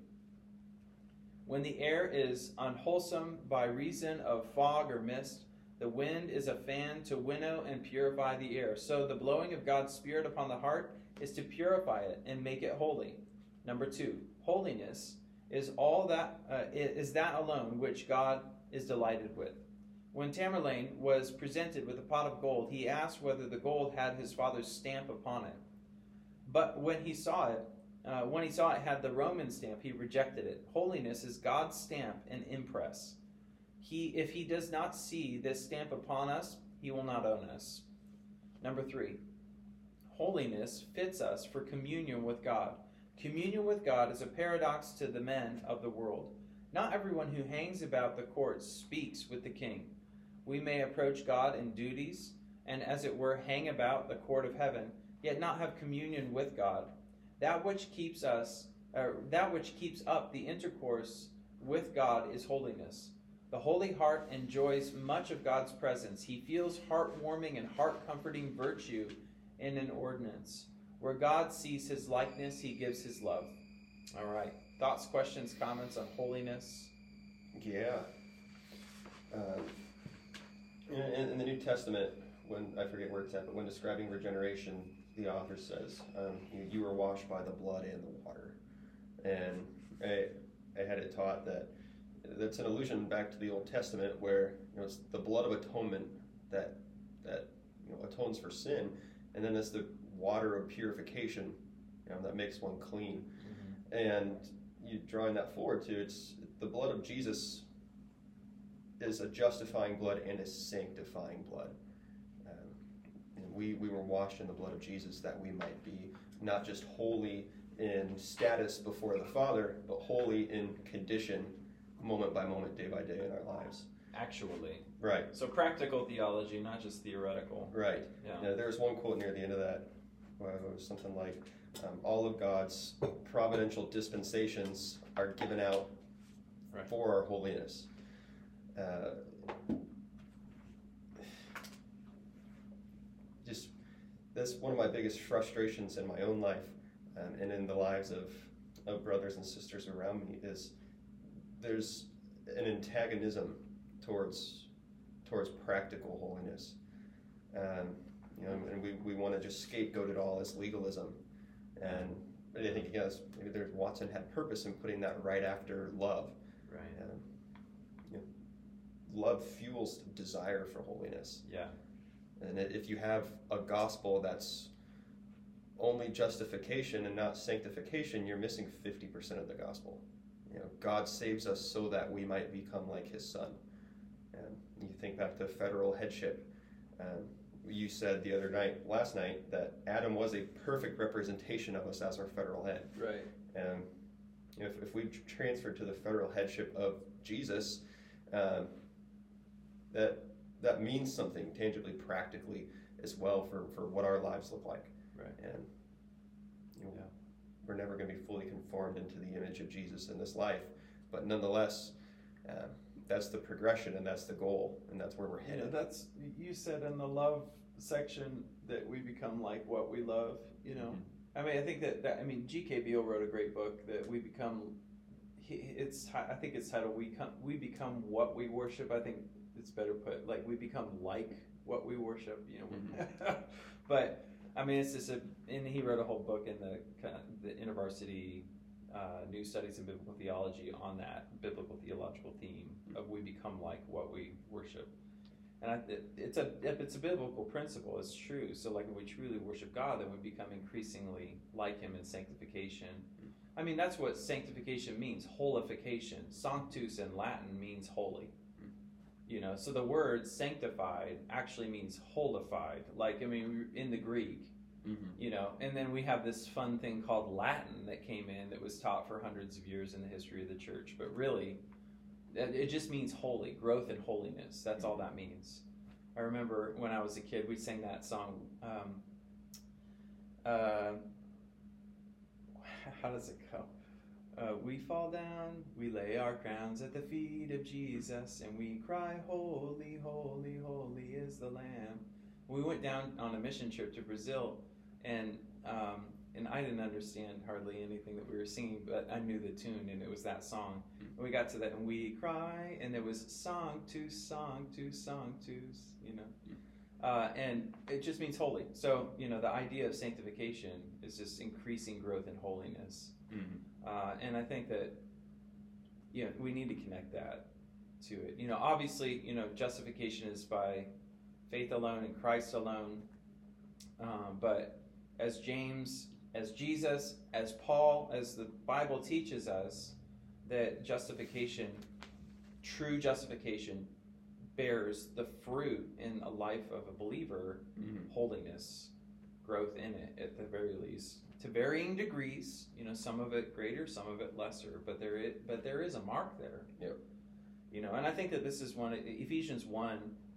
When the air is unwholesome by reason of fog or mist, the wind is a fan to winnow and purify the air. So the blowing of God's Spirit upon the heart is to purify it and make it holy. Number two, holiness is all that uh, is that alone which God is delighted with. When Tamerlane was presented with a pot of gold, he asked whether the gold had his father's stamp upon it. But when he saw it, uh, when he saw it had the Roman stamp, he rejected it. Holiness is God's stamp and impress. He, if he does not see this stamp upon us, he will not own us. Number three, holiness fits us for communion with God. Communion with God is a paradox to the men of the world. Not everyone who hangs about the courts speaks with the king. We may approach God in duties, and as it were, hang about the court of heaven, yet not have communion with God. That which keeps us, uh, that which keeps up the intercourse with God is holiness. The holy heart enjoys much of God's presence. He feels heartwarming and heart-comforting virtue in an ordinance. Where God sees his likeness, he gives his love. All right. Thoughts, questions, comments on holiness? Yeah. Um, in, in the New Testament, when I forget where it's at, but when describing regeneration, the author says, um, you, you were washed by the blood and the water. And I, I had it taught that that's an allusion back to the Old Testament, where you know it's the blood of atonement that that you know atones for sin, and then it's the water of purification, you know, that makes one clean. Mm-hmm. And you drawing that forward to it's the blood of Jesus is a justifying blood and a sanctifying blood. Um, and we we were washed in the blood of Jesus that we might be not just holy in status before the Father, but holy in condition, moment by moment, day by day in our lives. Actually. Right. So practical theology, not just theoretical. Right. Yeah. Now, there's one quote near the end of that where it was something like, um, all of God's providential dispensations are given out right. for our holiness. Uh, just, that's one of my biggest frustrations in my own life um, and in the lives of, of brothers and sisters around me is there's an antagonism towards towards practical holiness. Um, you know, and we, we want to just scapegoat it all as legalism. And I think, yes, maybe there's Watson had purpose in putting that right after love. Right. Um, you know, love fuels desire for holiness. Yeah. And if you have a gospel that's only justification and not sanctification, you're missing fifty percent of the gospel. You know, God saves us so that we might become like his son. And you think back to federal headship. Um, you said the other night, last night, that Adam was a perfect representation of us as our federal head. Right. And if, if we transfer to the federal headship of Jesus, um, that that means something tangibly, practically as well for, for what our lives look like. Right. And you know, yeah. we're never going to be fully conformed into the image of Jesus in this life, but nonetheless, uh, that's the progression and that's the goal and that's where we're headed. Yeah, that's you said in the love section that we become like what we love. You know, mm-hmm. I mean, I think that, that I mean, G K Beale wrote a great book that we become. He, it's I think it's titled "We Come We Become What We Worship." I think it's better put like we become like what we worship. You know, mm-hmm. But I mean, it's just a and he wrote a whole book in the kind of the InterVarsity uh, New Studies in Biblical Theology on that biblical theological theme of we become like what we worship. And I, it, it's a it's a biblical principle. It's true. So like if we truly worship God, then we become increasingly like him in sanctification. I mean, that's what sanctification means, holification. Sanctus in Latin means holy. You know, so the word sanctified actually means holified. Like, I mean, in the Greek, mm-hmm. you know, and then we have this fun thing called Latin that came in that was taught for hundreds of years in the history of the church. But really, It just means holy, growth in holiness. That's all that means. I remember when I was a kid, we sang that song. Um, uh, how does it go? Uh, we fall down, we lay our crowns at the feet of Jesus, and we cry, holy, holy, holy is the Lamb. We went down on a mission trip to Brazil, and um, and I didn't understand hardly anything that we were singing, but I knew the tune, and it was that song. And we got to that, and we cry, and there was song to song to song to, you know. Uh, and it just means holy. So, you know, the idea of sanctification is just increasing growth in holiness. Mm-hmm. Uh, and I think that, you know, we need to connect that to it. You know, obviously, you know, justification is by faith alone in Christ alone. Um, but as James, as Jesus, as Paul, as the Bible teaches us, that justification, true justification, bears the fruit in a life of a believer, mm-hmm. holiness, growth in it at the very least, to varying degrees. You know, some of it greater, some of it lesser, but there is, but there is a mark there. Yep. You know, and I think that this is one, Ephesians one,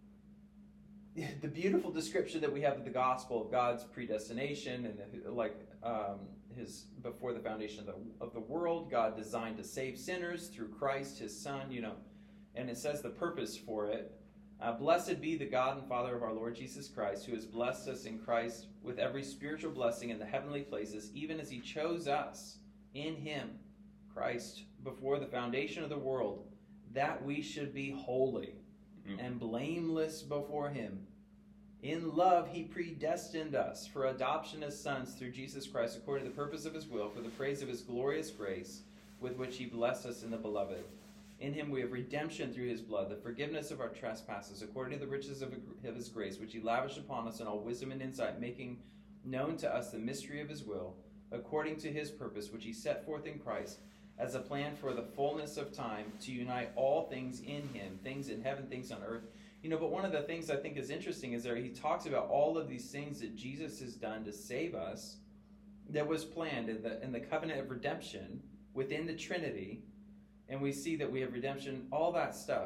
the beautiful description that we have of the gospel of God's predestination and like um, his before the foundation of the, of the world, God designed to save sinners through Christ, his son, you know, and it says the purpose for it. Uh, Blessed be the God and Father of our Lord Jesus Christ, who has blessed us in Christ with every spiritual blessing in the heavenly places, even as he chose us in him, Christ, before the foundation of the world, that we should be holy and blameless before him. In love, he predestined us for adoption as sons through Jesus Christ, according to the purpose of his will, for the praise of his glorious grace, with which he blessed us in the beloved. In him we have redemption through his blood, the forgiveness of our trespasses, according to the riches of his grace, which he lavished upon us in all wisdom and insight, making known to us the mystery of his will, according to his purpose, which he set forth in Christ, as a plan for the fullness of time, to unite all things in him, things in heaven, things on earth. You know, but one of the things I think is interesting is there he talks about all of these things that Jesus has done to save us, that was planned in the in the covenant of redemption within the Trinity, and we see that we have redemption, all that stuff,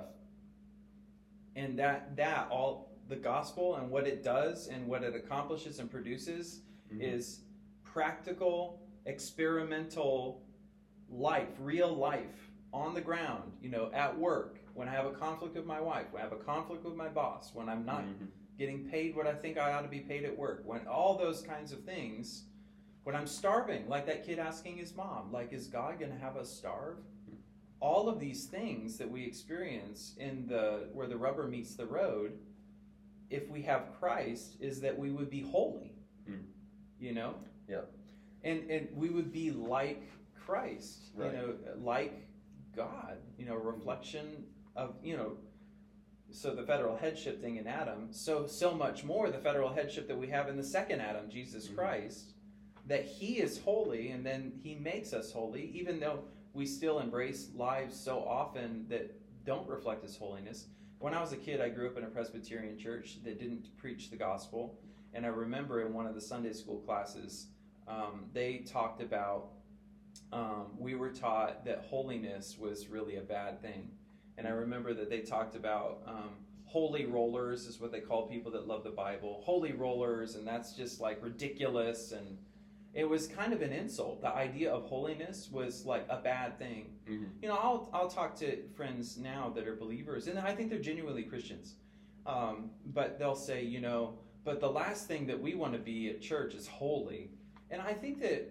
and that that all the gospel and what it does and what it accomplishes and produces mm-hmm. is practical, experimental life, real life on the ground, you know, at work, when I have a conflict with my wife, when I have a conflict with my boss, when I'm not mm-hmm. getting paid what I think I ought to be paid at work, when all those kinds of things, when I'm starving, like that kid asking his mom, like, is God going to have us starve? All of these things that we experience in the where the rubber meets the road, if we have Christ, is that we would be holy, mm. you know? Yeah. And and we would be like Christ, right. you know, like God, you know, reflection of, you know, so the federal headship thing in Adam, so so much more the federal headship that we have in the second Adam, Jesus mm-hmm. Christ, that he is holy and then he makes us holy, even though we still embrace lives so often that don't reflect his holiness. When I was a kid, I grew up in a Presbyterian church that didn't preach the gospel, and I remember in one of the Sunday school classes, um, they talked about Um, we were taught that holiness was really a bad thing. And I remember that they talked about um, holy rollers is what they call people that love the Bible. Holy rollers, and that's just like ridiculous. And it was kind of an insult. The idea of holiness was like a bad thing. Mm-hmm. You know, I'll I'll talk to friends now that are believers, and I think they're genuinely Christians. Um, but they'll say, you know, but the last thing that we want to be at church is holy. And I think that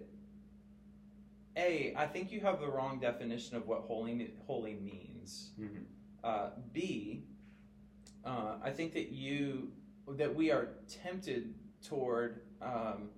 A, I think you have the wrong definition of what holy holy means. Mm-hmm. Uh, B, uh, I think that you that we are tempted toward um,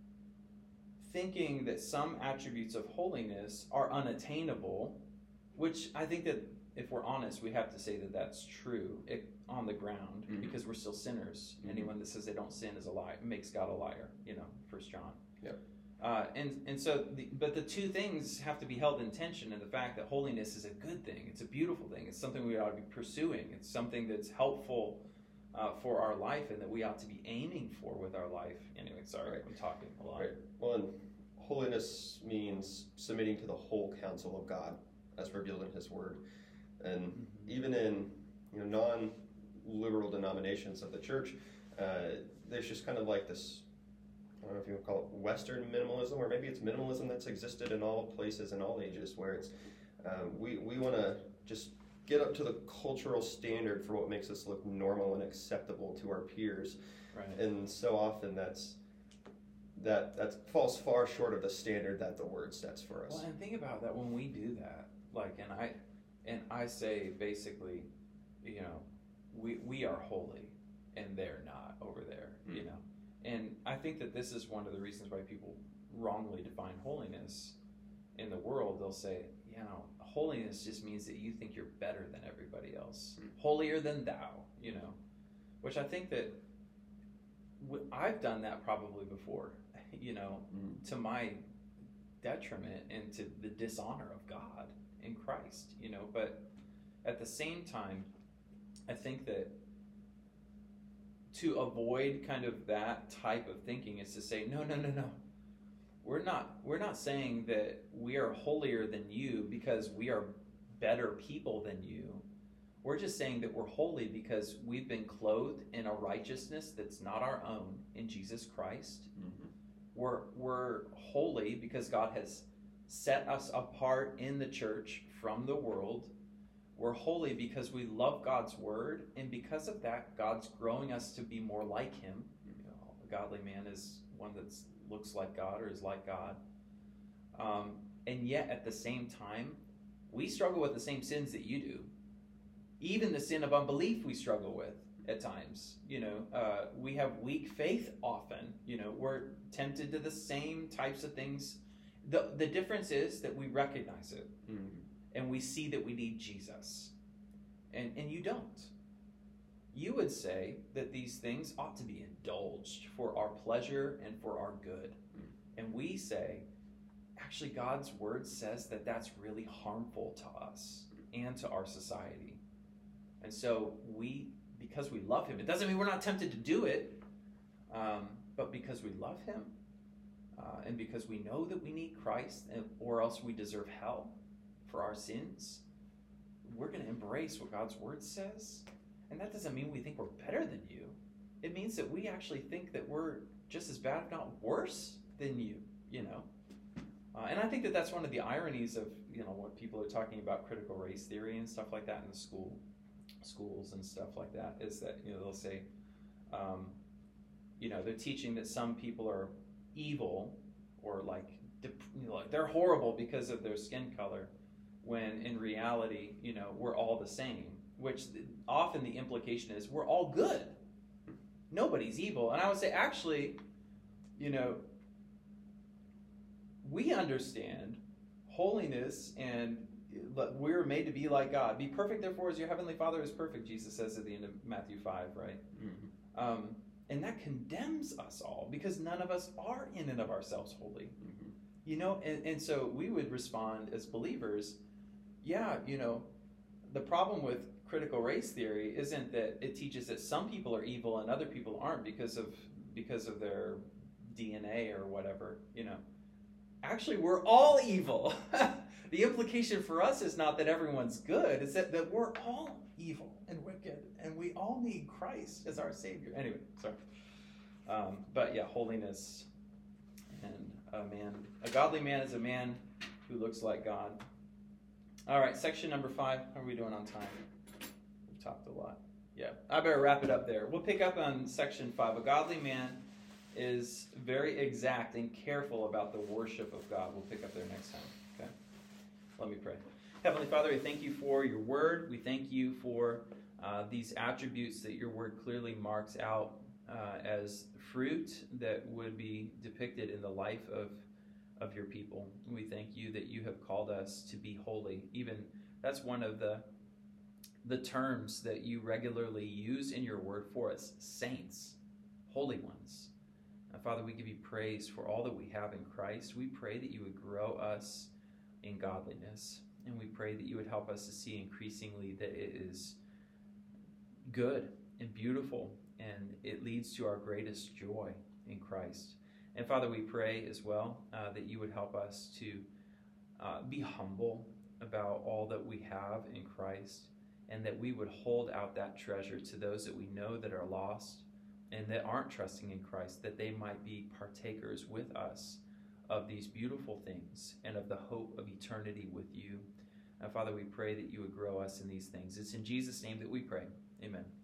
thinking that some attributes of holiness are unattainable, which I think that if we're honest, we have to say that that's true it, on the ground mm-hmm. because we're still sinners. Mm-hmm. Anyone that says they don't sin is a liar, makes God a liar. You know, First John. Yep. Uh, and and so, the, but the two things have to be held in tension, and the fact that holiness is a good thing, it's a beautiful thing, it's something we ought to be pursuing, it's something that's helpful uh, for our life, and that we ought to be aiming for with our life. Anyway, sorry, right. I'm talking a lot. Right. Well, and holiness means submitting to the whole counsel of God, as revealed in His Word. And Mm-hmm. even in you know non-liberal denominations of the church, uh, there's just kind of like this, I don't know if you would call it Western minimalism, or maybe it's minimalism that's existed in all places and all ages, where it's uh, we, we want to just get up to the cultural standard for what makes us look normal and acceptable to our peers. Right. And so often that's that that falls far short of the standard that the Word sets for us. Well, and think about that when we do that, like, and I, and I say basically, you know, we we are holy, and they're not over there, mm. you know, and I think that this is one of the reasons why people wrongly define holiness in the world. They'll say, you know, holiness just means that you think you're better than everybody else, mm. holier than thou, you know, which I think that w- I've done that probably before. You know, mm. to my detriment and to the dishonor of God in Christ, you know, but at the same time, I think that to avoid kind of that type of thinking is to say, no, no, no, no. We're not, we're not saying that we are holier than you because we are better people than you. We're just saying that we're holy because we've been clothed in a righteousness that's not our own in Jesus Christ. Mm-hmm. We're, we're holy because God has set us apart in the church from the world. We're holy because we love God's word, and because of that, God's growing us to be more like him. You know, a godly man is one that looks like God or is like God. Um, and yet, at the same time, we struggle with the same sins that you do. Even the sin of unbelief we struggle with at times. You know, uh, we have weak faith often. You know, we're tempted to the same types of things. The, the difference is that we recognize it. Mm-hmm. And we see that we need Jesus. And and you don't. You would say that these things ought to be indulged for our pleasure and for our good. Mm. And we say, actually, God's word says that that's really harmful to us and to our society. And so we, because we love him, it doesn't mean we're not tempted to do it, um, but because we love him, uh, and because we know that we need Christ, and, or else we deserve hell for our sins, we're going to embrace what God's word says. And that doesn't mean we think we're better than you. It means that we actually think that we're just as bad, if not worse, than you, you know. Uh, and I think that that's one of the ironies of, you know, what people are talking about critical race theory and stuff like that in the school, schools and stuff like that, is that, you know, they'll say, um, you know, they're teaching that some people are evil or like, dep- you know, like they're horrible because of their skin color, when in reality, you know, we're all the same, which th- often the implication is we're all good. Nobody's evil. And I would say, actually, you know, we understand holiness and we're made to be like God. Be perfect, therefore, as your heavenly Father is perfect, Jesus says at the end of Matthew five, right? Mm-hmm. Um, and that condemns us all because none of us are in and of ourselves holy. Mm-hmm. You know, and, and so we would respond as believers, yeah, you know, the problem with critical race theory isn't that it teaches that some people are evil and other people aren't because of because of their D N A or whatever, you know. Actually, we're all evil. The implication for us is not that everyone's good, it's that, that we're all evil and wicked, and we all need Christ as our Savior. Anyway, sorry. Um, but yeah, holiness, and a man, a godly man is a man who looks like God. All right, section number five. How are we doing on time? We've talked a lot. Yeah, I better wrap it up there. We'll pick up on section five. A godly man is very exact and careful about the worship of God. We'll pick up there next time. Okay? Let me pray. Heavenly Father, we thank you for your word. We thank you for uh, these attributes that your word clearly marks out uh, as fruit that would be depicted in the life of of your people. We thank you that you have called us to be holy. Even that's one of the the terms that you regularly use in your word for us, saints, holy ones. Now, Father, we give you praise for all that we have in Christ. We pray that you would grow us in godliness, and we pray that you would help us to see increasingly that it is good and beautiful, and it leads to our greatest joy in Christ. And Father, we pray as well uh, that you would help us to uh, be humble about all that we have in Christ, and that we would hold out that treasure to those that we know that are lost and that aren't trusting in Christ, that they might be partakers with us of these beautiful things and of the hope of eternity with you. And Father, we pray that you would grow us in these things. It's in Jesus' name that we pray. Amen.